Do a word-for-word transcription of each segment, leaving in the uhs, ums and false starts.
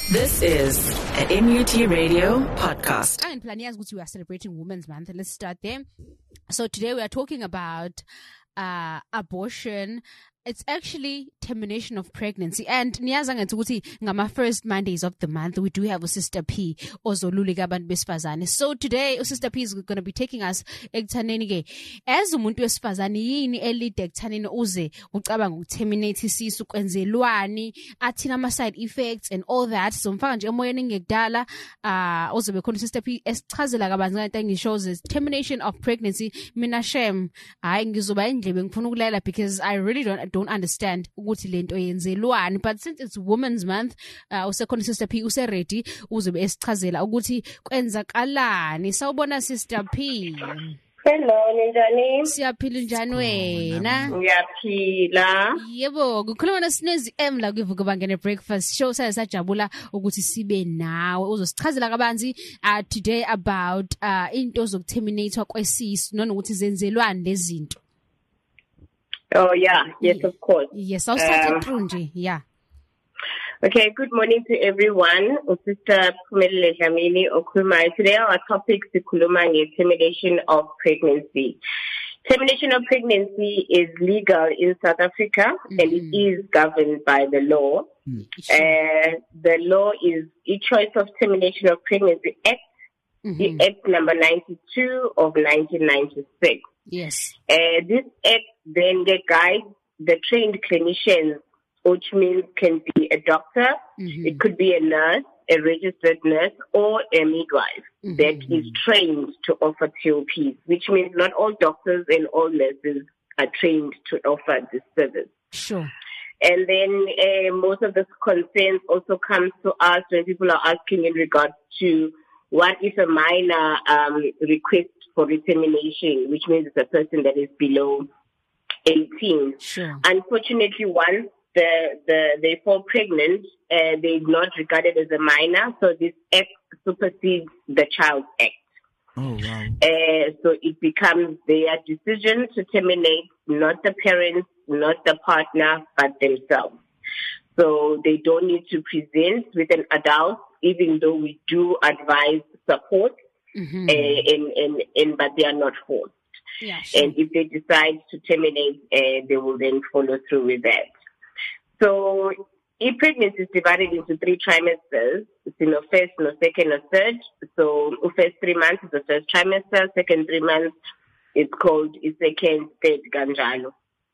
This is an M U T Radio podcast. And Planias, we are celebrating Women's Month. Let's start there. So today we are talking about uh, abortion. It's actually termination of pregnancy. And niyazanga ukuthi ngama first Mondays of the month, we do have a Sister P, ozoluleka abantu besifazane. So today, Sister P is going to be taking us ekuthaneni ke. As umuntu wesifazane yini elide ekuthaneni uze ucabanga ukuterminate isisu kwenzelwani, athina ama side effects and all that. So mfaka nje emoyeni ngekudala, uh, ozobe khona Sister P esichazela kabanzi ngento engishows is termination of pregnancy. Mina shem, hayi ngizoba endlebe ngifuna ukulalela because I really don't don't understand ukuthi lento yenzelwani, but since it's Women's Month, uh, usekhona Sister P use ready uzobe esichazela ukuthi kwenzakalani. Sawubona Sister P. Hello, ninjani? Siyaphila njani wena? Ngiyaphila. Yebo, kukhuluma nasinezi M la kuvuka bangene breakfast show saye sajabula ukuthi sibe nawe uzosichazela kabanzi uh, today about uh, into zokuterminate kwesisu nanokuthi zenzelwani lezinto. Oh, yeah. Yes, of course. Yes, I'll start Um, it through. Yeah. Okay, good morning to everyone. Sister Phumelele Dlamini Okhulumayo. Today our topic is termination of pregnancy. Termination of pregnancy is legal in South Africa, mm-hmm. and it is governed by the law. Mm-hmm. Uh, the law is the Choice of Termination of Pregnancy Act, mm-hmm. the Act number ninety-two of nineteen ninety-six. Yes. Uh, this act then guides the trained clinicians, which means can be a doctor, mm-hmm. it could be a nurse, a registered nurse, or a midwife mm-hmm. that is trained to offer T O Ps, which means not all doctors and all nurses are trained to offer this service. Sure. And then uh, most of the concerns also comes to us when people are asking in regards to what if a minor um, requests for termination, which means it's a person that is below eighteen. Sure. Unfortunately, once the, the, they fall pregnant, uh, they're not regarded as a minor, so this act supersedes the Child Act. Oh, wow. Uh, so it becomes their decision to terminate, not the parents, not the partner, but themselves. So they don't need to present with an adult, even though we do advise support, mm-hmm. uh, and, and, and, but they are not forced. Yeah, sure. And if they decide to terminate, uh, they will then follow through with that. So, if pregnancy is divided into three trimesters, it's in the first, no second, or third. So, the first three months is the first trimester, second three months it's called the second, third, ganjalo.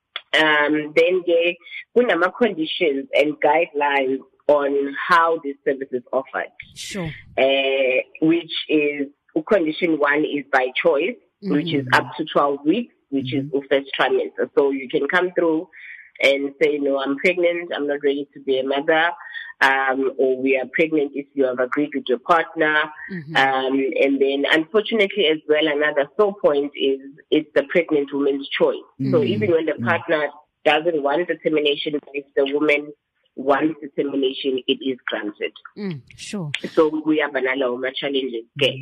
Um, then there are conditions and guidelines on how this service is offered. Sure. Uh, which is, condition one is by choice, mm-hmm. which is up to twelve weeks, which mm-hmm. is the first trimester. So you can come through and say, no, I'm pregnant, I'm not ready to be a mother, um, or we are pregnant if you have agreed with your partner. Mm-hmm. Um, and then unfortunately as well, another sore point is it's the pregnant woman's choice. Mm-hmm. So even when the partner doesn't want the termination, if the woman wants the termination, it is granted. Mm, sure. So we have another challenges. Okay.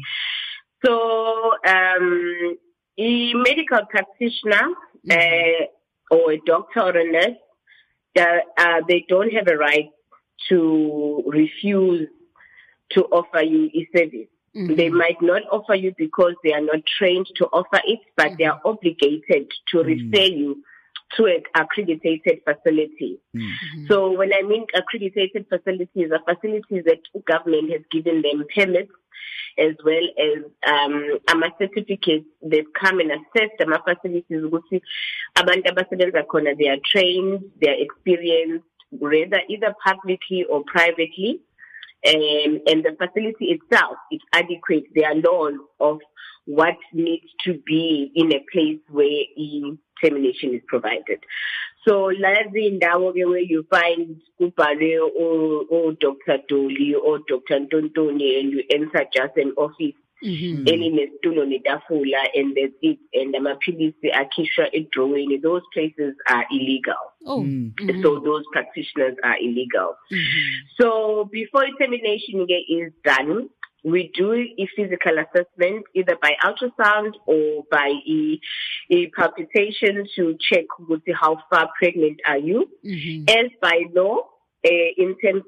So, um, a medical practitioner, mm-hmm. uh, or a doctor or a nurse, uh, uh, they don't have a right to refuse to offer you a service. Mm-hmm. They might not offer you because they are not trained to offer it, but mm-hmm. they are obligated to mm-hmm. refer you to an accredited facility. Mm-hmm. So when I mean accredited facilities, are facilities that the government has given them permits, as well as um ama certificates. They've come and assessed the facilities ukuthi abantu abasebenza khona, they are trained, they are experienced, whether either publicly or privately, um, and the facility itself is adequate. There are laws of what needs to be in a place where e termination is provided. So, lazi indawo ke where you find kubhale or or Doctor Dolly or Doctor Ntontoni, and you enter just an office, mm-hmm. elinestulo netafula, and that's it, and amaphilisi akhishwa edrawini. Those places are illegal. Oh. Mm-hmm. So those practitioners are illegal. Mm-hmm. So before termination is done, we do a physical assessment either by ultrasound or by a, a palpitation to check with how far pregnant are you. Mm-hmm. As by law, uh, in terms of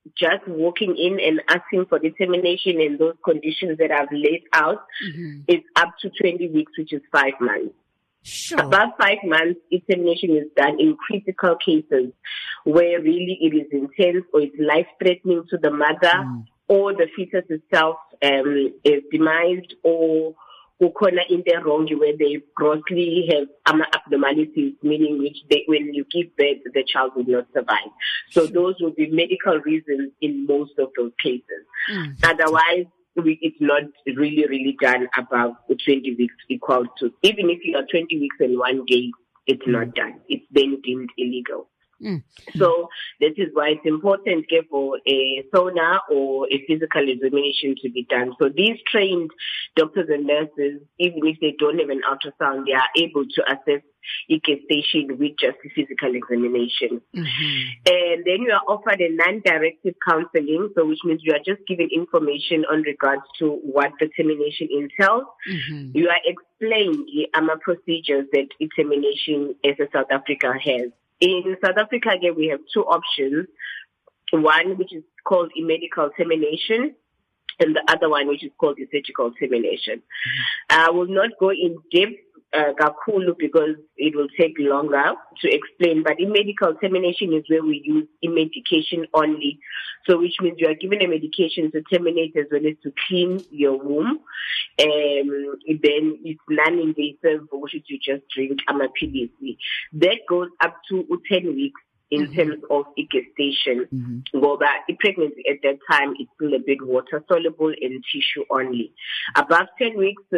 just walking in and asking for determination in those conditions that I've laid out, mm-hmm. it's up to twenty weeks, which is five months. Sure. Above five months, determination is done in critical cases where really it is intense or it's life-threatening to the mother mm. or the fetus itself um, is demised or ukhona into wrong where they grossly have um, abnormalities, meaning which they, when you give birth, the child will not survive. So sure. those will be medical reasons in most of those cases. Mm. Otherwise, we, it's not really, really done above twenty weeks equal to, even if you are twenty weeks and one day, it's mm. not done. It's then deemed illegal. Mm. So this is why it's important for a sonar or a physical examination to be done. So these trained doctors and nurses, even if they don't have an ultrasound, they are able to assess a gestation with just a physical examination. Mm-hmm. And then you are offered a non-directive counseling, so which means you are just given information on regards to what the termination entails. Mm-hmm. You are explained the A M A procedures that termination as a South Africa has. In South Africa, again, we have two options. One, which is called a medical termination, and the other one, which is called a surgical termination. Mm-hmm. I will not go in depth, uh, Kakulu, because it will take longer to explain. But in medical termination is where we use a medication only. So which means you are given a medication to terminate as well as to clean your womb. Um, then it's non-invasive, which is you just drink amapilisi. That goes up to ten weeks in mm-hmm. terms of a gestation. Mm-hmm. Well, but the pregnancy at that time is still a bit water soluble and tissue only. Above ten weeks, so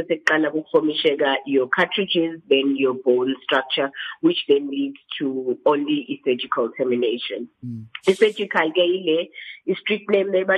your cartridges, then your bone structure, which then leads to only a surgical termination. Mm. The surgical gale is strict name labor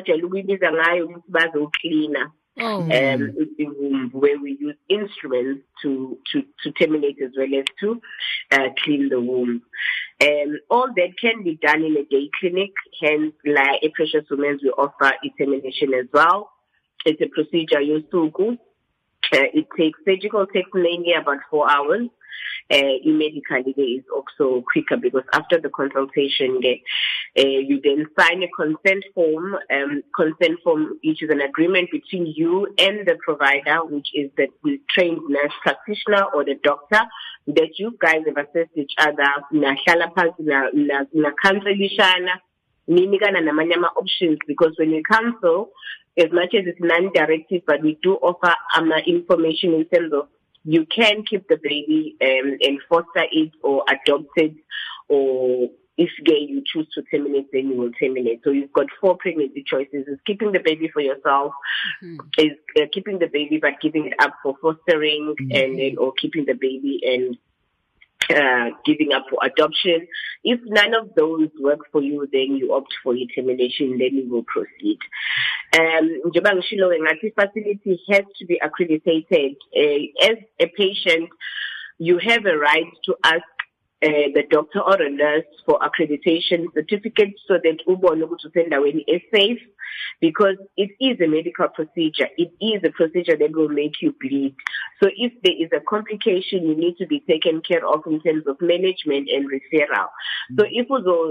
cleaner. Oh. Um, where we use instruments to, to, to terminate as well as to uh, clean the womb. Um, all that can be done in a day clinic, hence like a Precious Women's we offer a termination as well. It's a procedure used to go. Uh, it takes surgical takes mainly about four hours. Uh, in medical, it is also quicker because after the consultation, uh, you then sign a consent form. Um, consent form, which is an agreement between you and the provider, which is the trained nurse practitioner or the doctor, that you guys have assessed each other. Nahlala phansi na na counselishana, ninikana namanyama options, because when you counsel, as much as it's non-directive, but we do offer um, information in terms of you can keep the baby um, and foster it or adopt it, or if gay you choose to terminate, then you will terminate. So you've got four pregnancy choices: is keeping the baby for yourself, mm-hmm. is uh, keeping the baby but giving it up for fostering, mm-hmm. and then or keeping the baby and uh, giving up for adoption. If none of those work for you, then you opt for your termination, then you will proceed. Um, the facility has to be accredited. Uh, as a patient, you have a right to ask uh, the doctor or a nurse for accreditation certificates so that ubone to send away is safe, because it is a medical procedure. It is a procedure that will make you bleed. So if there is a complication, you need to be taken care of in terms of management and referral. Mm. So if we go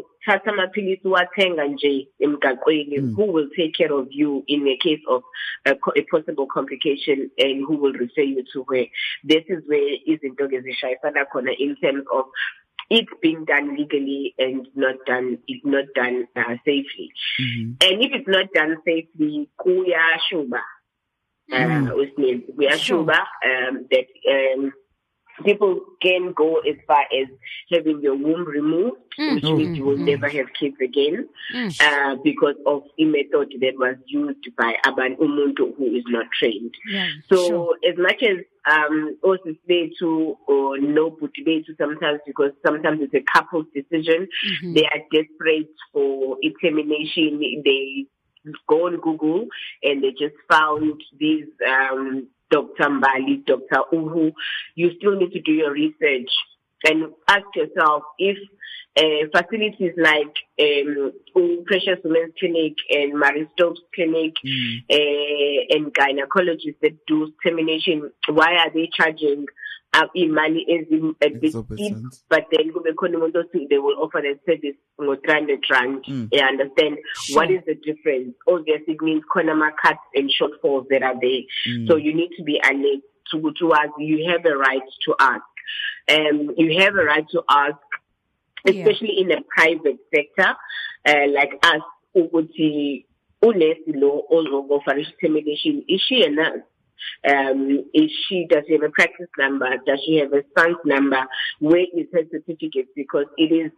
mm. who will take care of you in the case of a, a possible complication, and who will refer you to where? This is where is in in terms of it's being done legally and not done, it's not done uh, safely. Mm-hmm. And if it's not done safely, kuya shuba. Uh, which means we are sure um, that um, people can go as far as having your womb removed, mm-hmm. which means you will mm-hmm. never have kids again, mm. uh, because of a method that was used by Aban Umuntu, who is not trained. Yeah, so sure. as much as um, also say to or no put to sometimes, because sometimes it's a couple's decision, mm-hmm. they are desperate for a termination. They go on Google and they just found these um, Doctor Mbali, Doctor Uhu. You still need to do your research and ask yourself if uh, facilities like um, Precious Women's Clinic and Marie Stopes Clinic mm. uh, and gynecologists that do termination, why are they charging uh, money is a bit steep, but then they will offer that service for three hundred rand. Mm. You understand? Sure. What is the difference? Obviously, it means Konama cuts and shortfalls that are there. Mm. So you need to be alert to, to ask. You have a right to ask. Um, you have a right to ask, especially yeah. in the private sector, uh, like us, Uguti, Unesi law, also go for termination. Is she a nurse? Um, is she, does she have a practice number? Does she have a S A N S number? Where is her certificate? Because it is,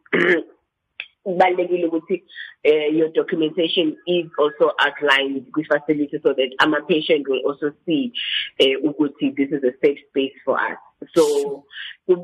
uh, your documentation is also outlined with facility so that um, a patient will also see, uh, this is a safe space for us. So, in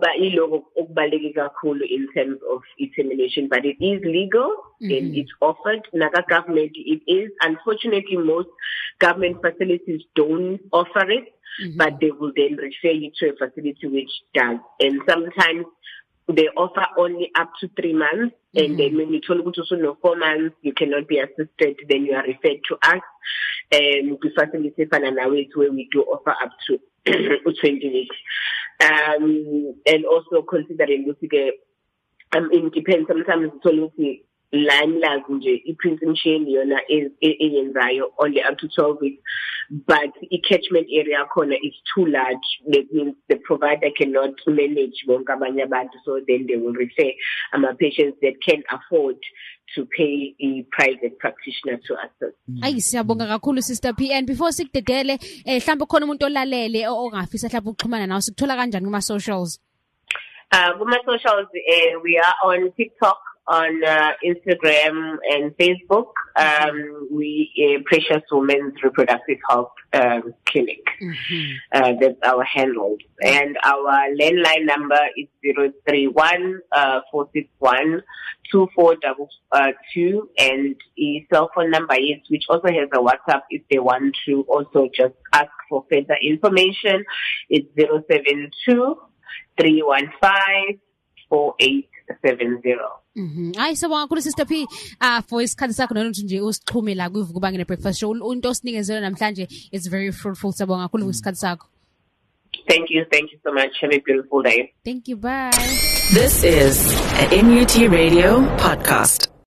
terms of termination, but it is legal mm-hmm. and it's offered. Naga government, it is. Unfortunately, most government facilities don't offer it, mm-hmm. but they will then refer you to a facility which does. And sometimes they offer only up to three months, mm-hmm. and then when you told to know four months, you cannot be assisted, then you are referred to us. And the facility Fananaways where we do offer up to twenty weeks. Um, and also considering um, it depends, sometimes it's only line language, presentation is only up to twelve weeks, but the catchment area corner is too large. That means the provider cannot manage, so then they will refer um, patients that can afford to pay a private practitioner to assist. Ayi siyabonga kakhulu Sister P, and before sikudedele eh mhlawumbe khona umuntu olalele ongafisa mhlawumbe ukuxhumana nawe sikuthola kanjani kuma socials? Uh kuma socials uh, we are on TikTok, on uh, Instagram and Facebook. Um, we uh, Precious Women's Reproductive Health um, Clinic. Mm-hmm. Uh, that's our handle. And our landline number is zero three one four six one two four two, and the cell phone number is, which also has a WhatsApp if they want to also just ask for further information. It's zero seven two three one five four eight seven zero. Mhm. Hayi sawonga kakhulu Sister P uh for isikhathi sakho nokuthi nje usixhume la kuVukubangene breakfast show. Into osinikezela namhlanje is very fruitful. Sawonga kakhulu isikhathi sakho. Thank you. Thank you so much. Have a beautiful day. Thank you. Bye. This is a M U T Radio podcast.